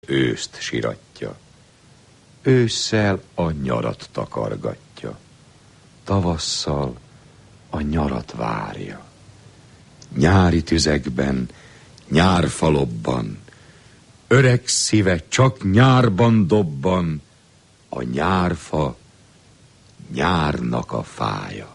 őszt siratja. Ősszel a nyarat takargatja. Tavasszal a nyarat várja. Nyári tüzekben, nyárfalobban, öreg szíve csak nyárban dobban, a nyárfa nyárnak a fája.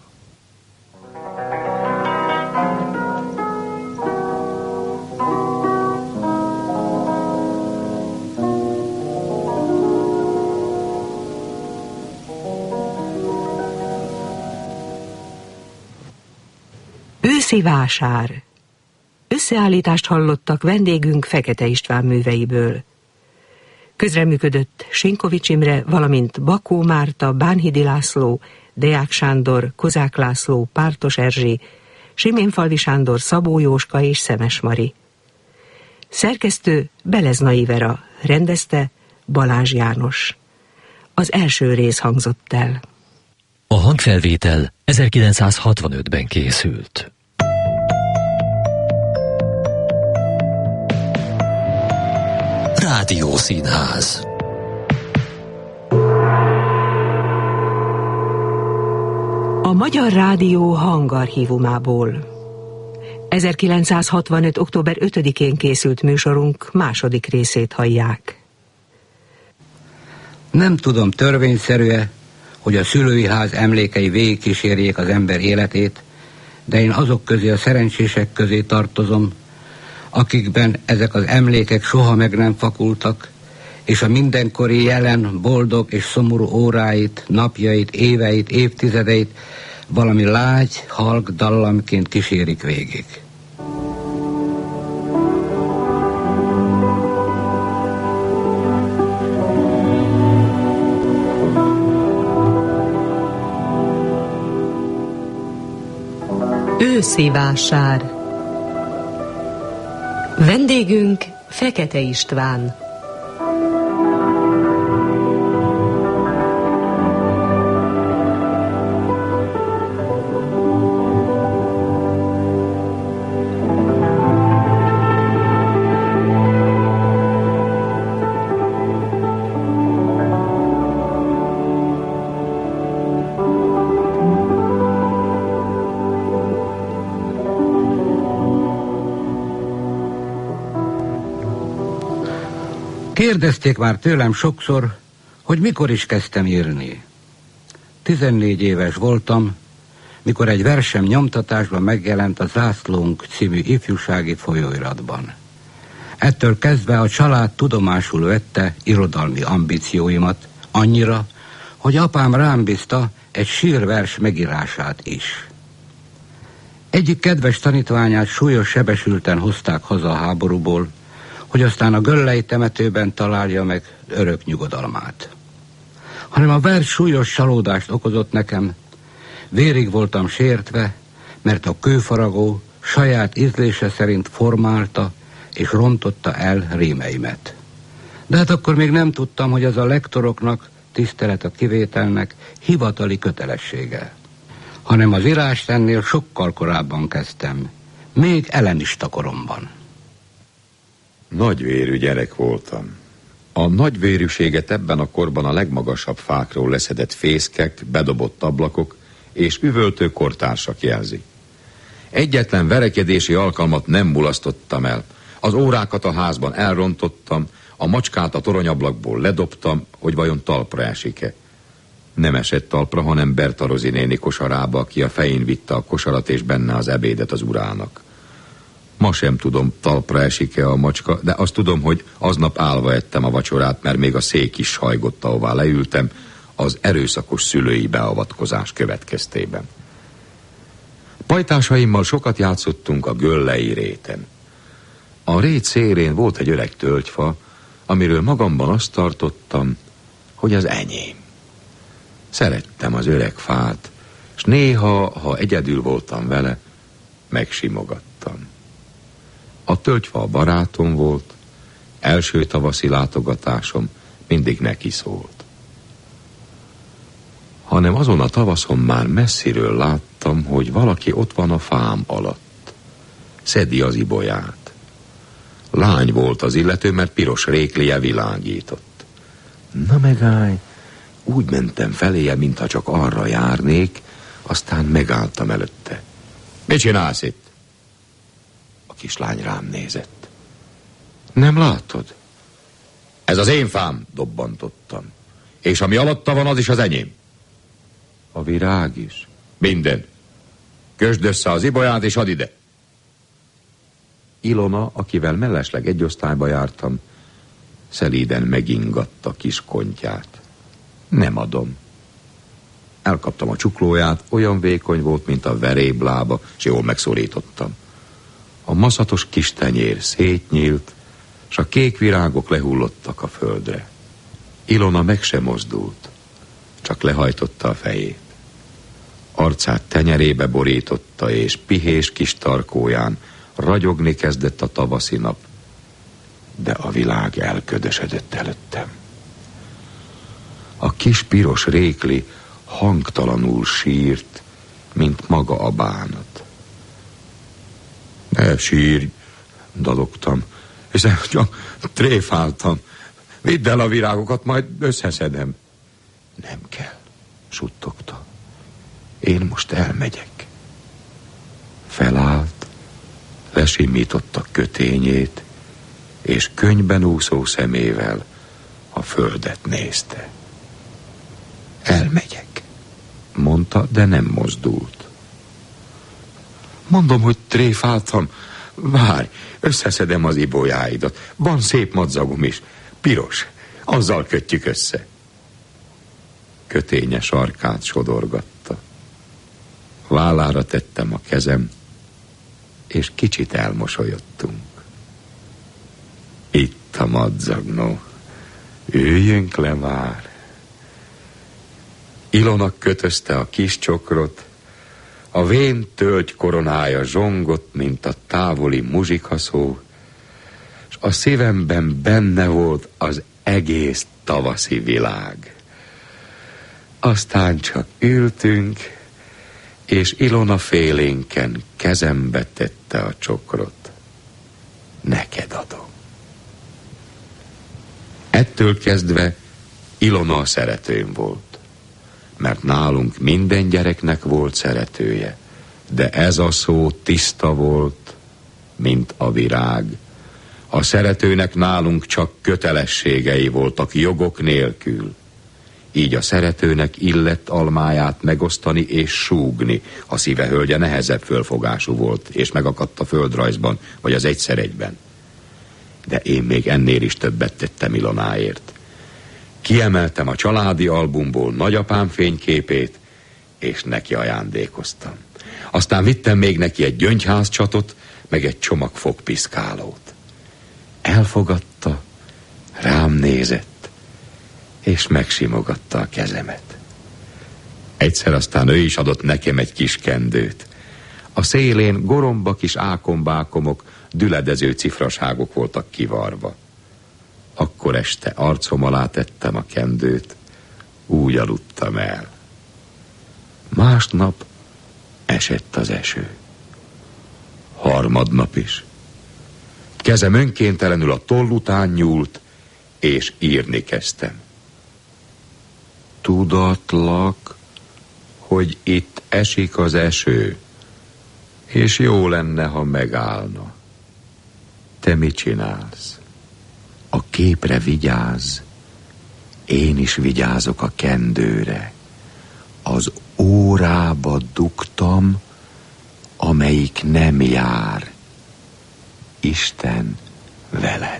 Őszi vásár. Összeállítást hallottak vendégünk Fekete István műveiből. Közreműködött Sinkovics Imre, valamint Bakó Márta, Bánhidi László, Deák Sándor, Kozák László, Pártos Erzsi, Siménfalvi Sándor, Szabó Jóska és Szemes Mari. Szerkesztő Beleznai Vera, rendezte Balázs János. Az első rész hangzott el. A hangfelvétel 1965-ben készült. Rádiószínház. A Magyar Rádió hangarchívumából 1965. október 5-én készült műsorunk második részét hallják. Nem tudom, törvényszerű-e, hogy a szülői ház emlékei végigkísérjék az ember életét, de én azok közé, a szerencsések közé tartozom, akikben ezek az emlékek soha meg nem fakultak, és a mindenkori jelen boldog és szomorú óráit, napjait, éveit, évtizedeit valami lágy, halk dallamként kísérik végig. Őszi vásár. Vendégünk Fekete István. Kérdezték már tőlem sokszor, hogy mikor is kezdtem írni. 14 éves voltam, mikor egy versem nyomtatásban megjelent a Zászlónk című ifjúsági folyóiratban. Ettől kezdve a család tudomásul vette irodalmi ambícióimat, annyira, hogy apám rám bízta egy sírvers megírását is. Egyik kedves tanítványát súlyos sebesülten hozták haza a háborúból, hogy aztán a göllei temetőben találja meg örök nyugodalmát. Hanem a vers súlyos csalódást okozott nekem, vérig voltam sértve, mert a kőfaragó saját ízlése szerint formálta és rontotta el rímeimet. De hát akkor még nem tudtam, hogy az a lektoroknak, tisztelet a kivételnek hivatali kötelessége. Hanem az írást ennél sokkal korábban kezdtem, még ellenista koromban. Nagyvérű gyerek voltam. A nagyvérűséget ebben a korban a legmagasabb fákról leszedett fészkek, bedobott ablakok és üvöltő kortársak jelzik. Egyetlen verekedési alkalmat nem mulasztottam el. Az órákat a házban elrontottam, a macskát a toronyablakból ledobtam, hogy vajon talpra esik-e. Nem esett talpra, hanem Berta Rozi néni kosarába, aki a fején vitte a kosarat és benne az ebédet az urának. Ma sem tudom, talpra esik-e a macska, de azt tudom, hogy aznap állva ettem a vacsorát, mert még a szék is hajgott, ahová leültem, az erőszakos szülői beavatkozás következtében. Pajtásaimmal sokat játszottunk a göllei réten. A rét szélén volt egy öreg tölgyfa, amiről magamban azt tartottam, hogy az enyém. Szerettem az öreg fát, s néha, ha egyedül voltam vele, megsimogattam. A tölgyfa a barátom volt, első tavaszi látogatásom mindig neki szólt. Hanem azon a tavaszon már messziről láttam, hogy valaki ott van a fám alatt. Szedi az ibolyát. Lány volt az illető, mert piros réklije világított. Na megállj! Úgy mentem feléje, mintha csak arra járnék, aztán megálltam előtte. Mit csinálsz itt? A kislány rám nézett. Nem látod? Ez az én fám, dobbantottam. És ami alatta van, az is az enyém. A virág is? Minden. Kösd össze az ibolyát, és add ide. Ilona, akivel mellesleg egy osztályba jártam, szelíden megingatta kis kontyát. Nem adom. Elkaptam a csuklóját, olyan vékony volt, mint a veréblába, és jól megszorítottam. A maszatos kis tenyér szétnyílt, s a kék virágok lehullottak a földre. Ilona meg sem mozdult, csak lehajtotta a fejét. Arcát tenyerébe borította, és pihés kis tarkóján ragyogni kezdett a tavaszi nap, de a világ elködösödött előttem. A kis piros rékli hangtalanul sírt, mint maga a bánat. Ne sírj, dadogtam, hiszen csak tréfáltam. Vidd el a virágokat, majd összeszedem. Nem kell, suttogta. Én most elmegyek. Felállt, lesimította kötényét, és könnyben úszó szemével a földet nézte. Elmegyek, mondta, de nem mozdult. Mondom, hogy tréfáltam. Várj, összeszedem az ibolyáidat. Van szép madzagom is, piros, azzal kötjük össze. Köténye sarkát sodorgatta. Vállára tettem a kezem, és kicsit elmosolyodtunk. Itt a madzagnó. Üljünk le már. Ilona kötözte a kis csokrot, a vén tölgy koronája zsongott, mint a távoli muzsikaszó, és a szívemben benne volt az egész tavaszi világ. Aztán csak ültünk, és Ilona félénken kezembe tette a csokrot. Neked adom. Ettől kezdve Ilona a szeretőm volt, mert nálunk minden gyereknek volt szeretője, de ez a szó tiszta volt, mint a virág. A szeretőnek nálunk csak kötelességei voltak, jogok nélkül. Így a szeretőnek illett almáját megosztani és súgni. A szíve hölgye nehezebb fölfogású volt, és megakadt a földrajzban, vagy az egyszer egyben. De én még ennél is többet tettem Ilonáért. Kiemeltem a családi albumból nagyapám fényképét, és neki ajándékoztam. Aztán vittem még neki egy gyöngyházcsatot, meg egy csomag fogpiszkálót. Elfogadta, rám nézett, és megsimogatta a kezemet. Egyszer aztán ő is adott nekem egy kis kendőt. A szélén goromba kis ákombákomok, düledező cifraságok voltak kivarva. Akkor este arcom alá tettem a kendőt, úgy aludtam el. Másnap esett az eső. Harmadnap is. Kezem önkéntelenül a toll után nyúlt, és írni kezdtem. Tudatlak, hogy itt esik az eső, és jó lenne, ha megállna. Te mit csinálsz? A képre vigyázz, én is vigyázok a kendőre. Az órába dugtam, amelyik nem jár. Isten veled.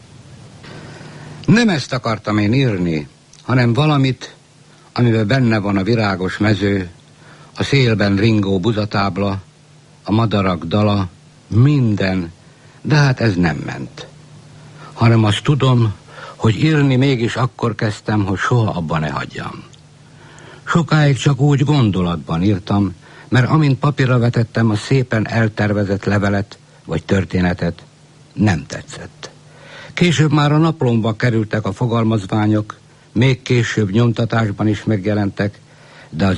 Nem ezt akartam én írni, hanem valamit, amiben benne van a virágos mező, a szélben ringó buzatábla, a madarak dala, minden, de hát ez nem ment. Hanem azt tudom, hogy írni mégis akkor kezdtem, hogy soha abba ne hagyjam. Sokáig csak úgy gondolatban írtam, mert amint papírra vetettem a szépen eltervezett levelet vagy történetet, nem tetszett. Később már a naplomba kerültek a fogalmazványok, még később nyomtatásban is megjelentek, de az